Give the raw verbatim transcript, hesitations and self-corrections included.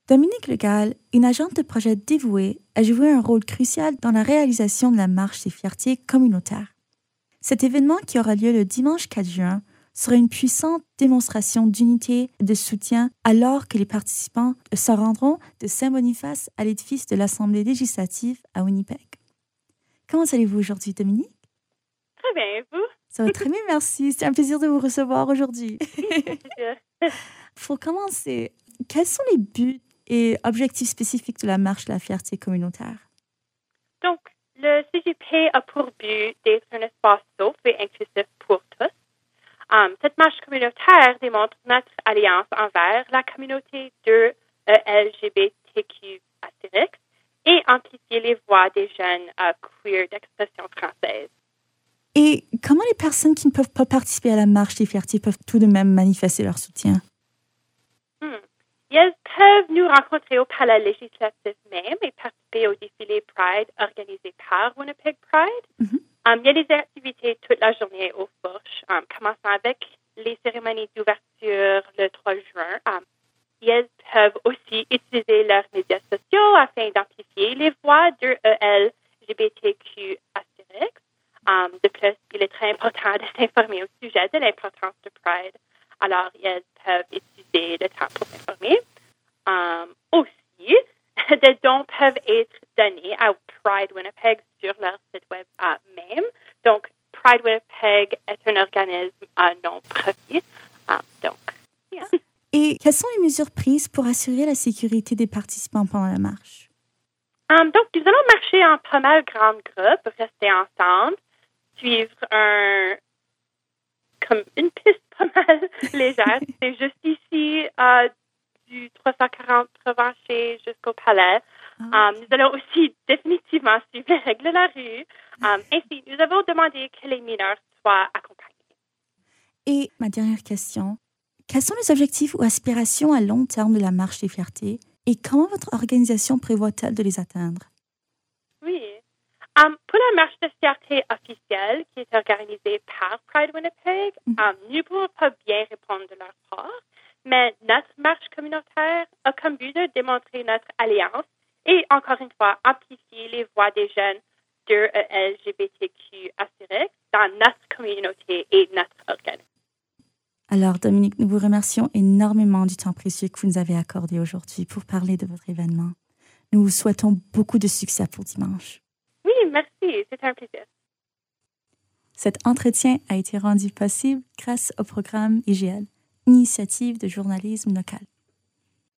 Dominique Legal, une agente de projet dévouée, a joué un rôle crucial dans la réalisation de la Marche des fiertés communautaires. Cet événement, qui aura lieu le dimanche quatre juin, sera une puissante démonstration d'unité et de soutien alors que les participants se rendront de Saint-Boniface à l'édifice de l'Assemblée législative à Winnipeg. Comment allez-vous aujourd'hui, Dominique? Très bien, et vous? Ça va très bien, merci. C'est un plaisir de vous recevoir aujourd'hui. Pour commencer, quels sont les buts et objectifs spécifiques de la Marche de la fierté communautaire? Donc, le C G P a pour but d'être un espace sauf et inclusif pour tous. Um, cette marche communautaire démontre notre alliance envers la communauté de euh, L G B T Q Astérix et amplifier les voix des jeunes euh, queer d'expression française. Et comment les personnes qui ne peuvent pas participer à la Marche des fiertés peuvent tout de même manifester leur soutien? Hmm. Ils peuvent nous rencontrer au palais législatif même et participer au défilé Pride organisé par Winnipeg Pride. Mm-hmm. Um, il y a des activités toute la journée aux Fourches, um, commençant avec les cérémonies d'ouverture le trois juin. Um, ils peuvent aussi utiliser leurs médias sociaux afin d'amplifier les voix de L G B T Q Astérix. Um, de plus, il est très important de s'informer au sujet de l'importance de Pride. Alors, ils peuvent utiliser le temps pour s'informer. Um, aussi, des dons peuvent être donnés à Pride Winnipeg sur leur site web uh, même. Donc, Pride Winnipeg est un organisme à non-profit. Um, donc, yeah. Et quelles sont les mesures prises pour assurer la sécurité des participants pendant la marche? Um, donc, nous allons marcher en pas mal grands groupes, rester ensemble, suivre un comme une piste pas mal légère. C'est juste ici, uh, du trois cent quarante Provencher jusqu'au palais. Ah. Um, nous allons aussi définitivement suivre les règles de la rue. Um, ainsi, nous avons demandé que les mineurs soient accompagnés. Et ma dernière question, quels sont les objectifs ou aspirations à long terme de la Marche des fiertés et comment votre organisation prévoit-elle de les atteindre? Oui. Um, pour la marche de fierté officielle qui est organisée par Pride Winnipeg, mm-hmm. um, nous ne pouvons pas bien répondre de leur part, mais notre marche communautaire a comme but de démontrer notre alliance et, encore une fois, amplifier les voix des jeunes de L G B T Q Astérix dans notre communauté et notre organisme. Alors, Dominique, nous vous remercions énormément du temps précieux que vous nous avez accordé aujourd'hui pour parler de votre événement. Nous vous souhaitons beaucoup de succès pour dimanche. Oui, merci. C'est un plaisir. Cet entretien a été rendu possible grâce au programme I G L, Initiative de journalisme local.